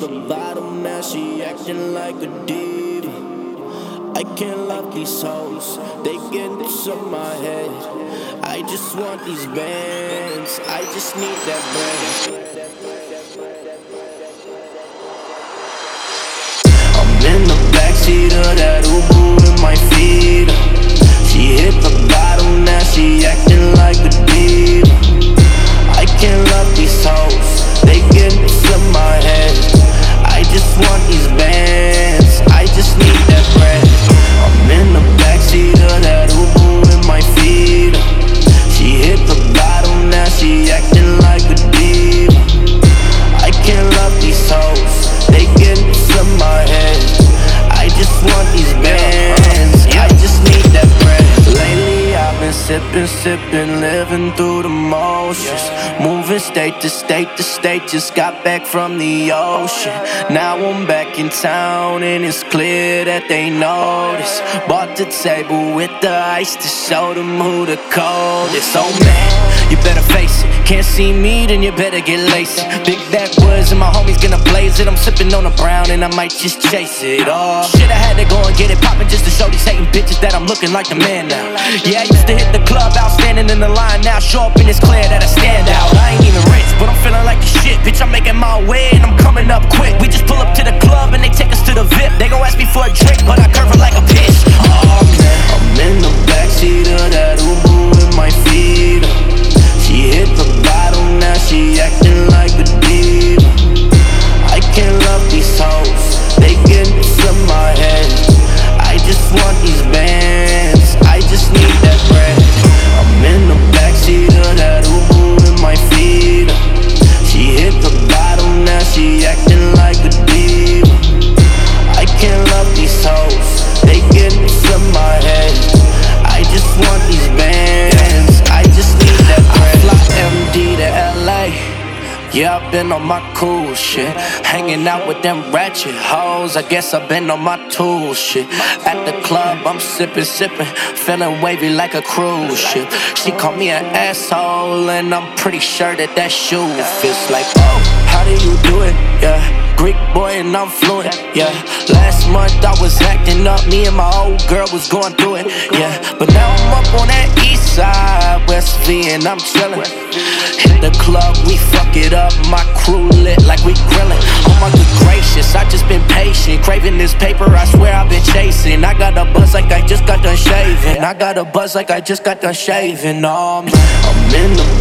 the bottom, now she acting like a diva. I can't love these hoes, they get into my head. I just want these bands, I just need that bread. I'm in the backseat of that Uber with my feet up. She hit the bottom, now she acting like a diva. I can't love these hoes, they get into my head. I just want these bands, I just need that bread. I'm in the backseat of that Uber with my feet up. She hit the bottom, now she acting like a diva. I can't love these hoes, they get into my head. I just want these bands, I just need that bread. Lately I've been sippin', living through the motions. Moving state to state, just got back from the ocean. Now I'm back in town and it's clear that they notice. Bought the table with the ice to show them who the coldest. Oh man, you better face it, can't see me then you better get lazy. Big backwoods and my homies gonna blaze it. I'm sippin' on a brown and I might just chase it. Oh shit, I had to go and get it poppin' just to show these hating bitches that I'm looking like the man now. Yeah, I used to hit the club out standing in the line. Now show up and it's clear that I stand out. I ain't even rich, but I'm feeling like the shit. Bitch, I'm making my way and I'm coming up quick. We just pull up to the club and they take us to the VIP. They gon' ask me for a drink, but I curve it like a bitch. Oh man, I'm in the backseat of that Uber with my feet up. She hit the bottom, now she acting like a diva. I can't love these hoes, they get into my head. I just want these bands, I just need that bread. I'm in the backseat of that Uber with my feet up. She hit the bottom, now she acting like a diva. I can't love these hoes, they get into my head. I just want these bands, I just need that bread. I fly MD to LA. Yeah, I've been on my cool shit. Hanging out with them ratchet hoes. I guess I've been on my tool shit. At the club, I'm sippin', feeling wavy like a cruise ship. She called me an asshole, and I'm pretty sure that shoe fits like, oh, how do you do it? Yeah, Greek boy and I'm fluent. Yeah, last month I was acting up. Me and my old girl was going through it. Yeah, but now I'm up on that east side, West V, and I'm chillin'. Hit the club, we fuck it up. My crew lit like we grillin'. Oh my good gracious, I just been patient. Craving this paper, I swear I've been chasing. I got a buzz like I just got done shaving. I got a buzz like I just got done shaving. Oh man, I'm in the